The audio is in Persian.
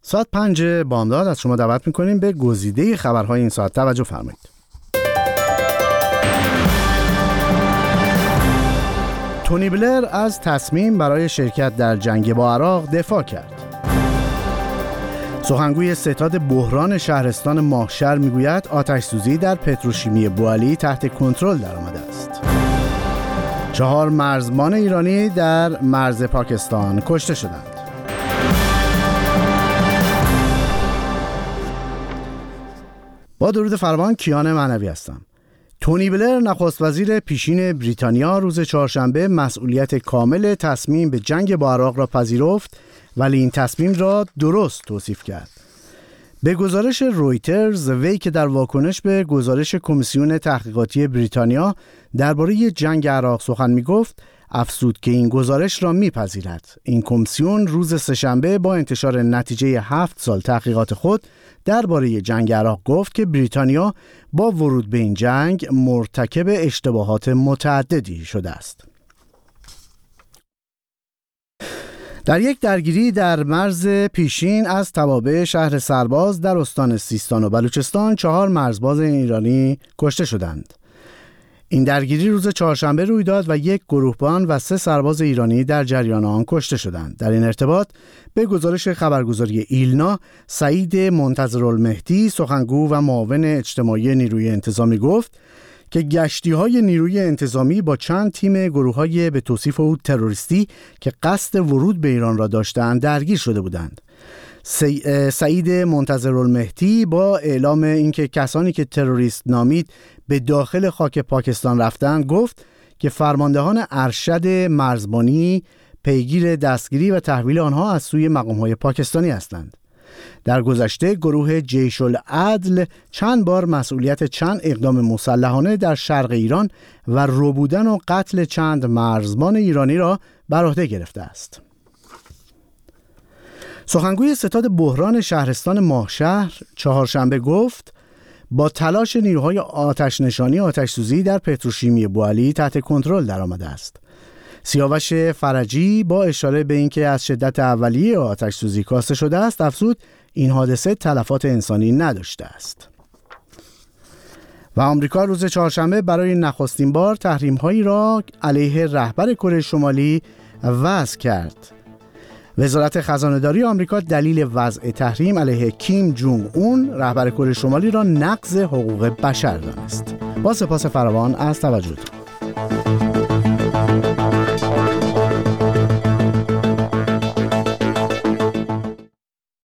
ساعت 5 بامداد از شما دعوت میکنیم به گزیده خبرهای این ساعت. توجه فرمایید. تونی بلر از تصمیم برای شرکت در جنگ با عراق دفاع کرد. سخنگوی ستاد بحران شهرستان ماهشهر میگوید آتش‌سوزی در پتروشیمی بوالی تحت کنترل درآمده است. 4 مرزبان ایرانی در مرز پاکستان کشته شدند. با درود فراوان، کیان معنوی هستم. تونی بلر نخست وزیر پیشین بریتانیا روز چهارشنبه مسئولیت کامل تصمیم به جنگ با عراق را پذیرفت، ولی این تصمیم را درست توصیف کرد. به گزارش رویترز، وی که در واکنش به گزارش کمیسیون تحقیقاتی بریتانیا درباره جنگ عراق سخن می‌گفت، افزود که این گزارش را می‌پذیرد. این کمیسیون روز سه‌شنبه با انتشار نتیجه 7 سال تحقیقات خود درباره جنگ عراق گفت که بریتانیا با ورود به این جنگ مرتکب اشتباهات متعددی شده است. در یک درگیری در مرز پیشین از توابع شهر سرباز در استان سیستان و بلوچستان 4 مرزباز ایرانی کشته شدند. این درگیری روز چهارشنبه روی داد و 1 گروهبان و 3 سرباز ایرانی در جریان آن کشته شدند. در این ارتباط به گزارش خبرگزاری ایلنا، سعید منتظرالمهدی، سخنگو و معاون اجتماعی نیروی انتظامی گفت که گشتی‌های نیروی انتظامی با چند تیم گروه‌های به توصیف او تروریستی که قصد ورود به ایران را داشتند درگیر شده بودند. سعید منتظرالمهدی با اعلام اینکه کسانی که تروریست نامید به داخل خاک پاکستان رفتند گفت که فرماندهان ارشد مرزبانی پیگیر دستگیری و تحویل آنها از سوی مقام‌های پاکستانی هستند. در گذشته گروه جیش العدل چند بار مسئولیت چند اقدام مسلحانه در شرق ایران و ربودن و قتل چند مرزبان ایرانی را بر عهده گرفته است. سخنگوی ستاد بحران شهرستان ماهشهر چهارشنبه گفت با تلاش نیروهای آتش‌نشانی آتش‌سوزی در پتروشیمی بوالی تحت کنترل درآمده است. سیاوش فرجی با اشاره به اینکه از شدت اولیه آتش‌سوزی کاسته شده است افزود این حادثه تلفات انسانی نداشته است. و آمریکا روز چهارشنبه برای نخستین بار تحریم‌هایی را علیه رهبر کره شمالی وضع کرد. وزارت خزانه‌داری آمریکا دلیل وضع تحریم علیه کیم جونگ اون رهبر کره شمالی را نقض حقوق بشر دانست. با سپاس فراوان از توجهتان.